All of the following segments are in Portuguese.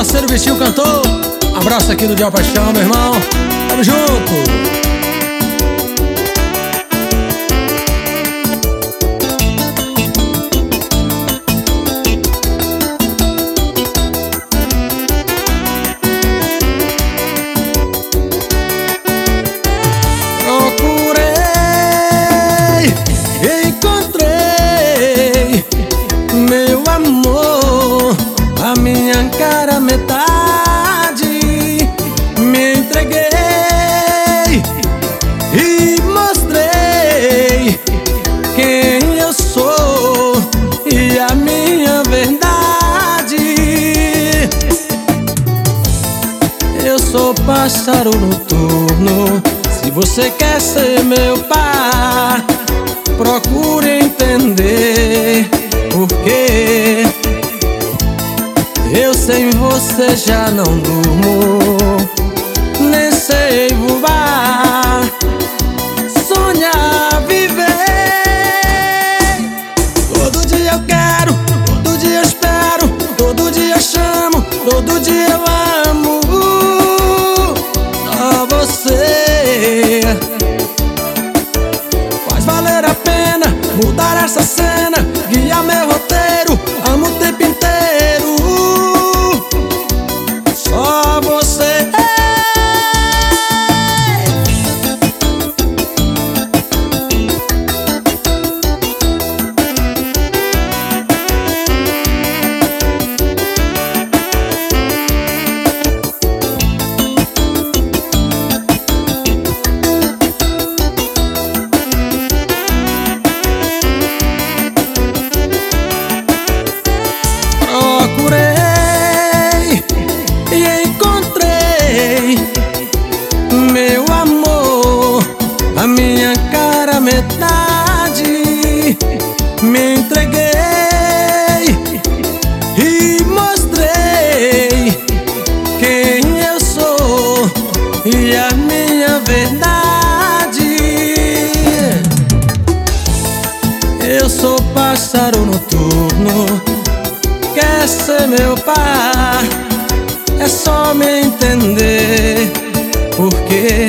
parceiro Vitinho Cantor. Abraço aqui do Dial Paixão, meu irmão. Tamo junto. A minha cara metade, me entreguei e mostrei quem eu sou e a minha verdade. Eu sou pássaro noturno. Se você quer ser meu par, procure entender por quê. Eu sem você já não durmo, nem sei voar, sonhar, viver. Todo dia eu quero, todo dia eu espero, todo dia eu chamo, todo dia eu amo. Só você faz valer a pena mudar essa cena, guiar meu roteiro, amo o tempo inteiro. Só você. Procurei e encontrei meu amor, a minha cara metade, me entreguei e mostrei quem eu sou e a minha verdade. Eu sou pássaro noturno. Quer ser meu par, é só me entender porque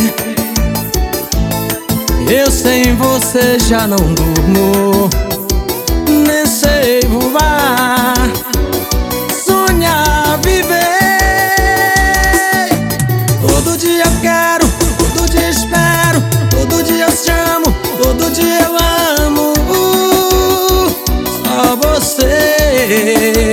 eu sem você já não durmo, nem sei voar, sonhar, viver. Todo dia eu quero, todo dia eu espero, todo dia eu chamo, todo dia eu amo. Só você.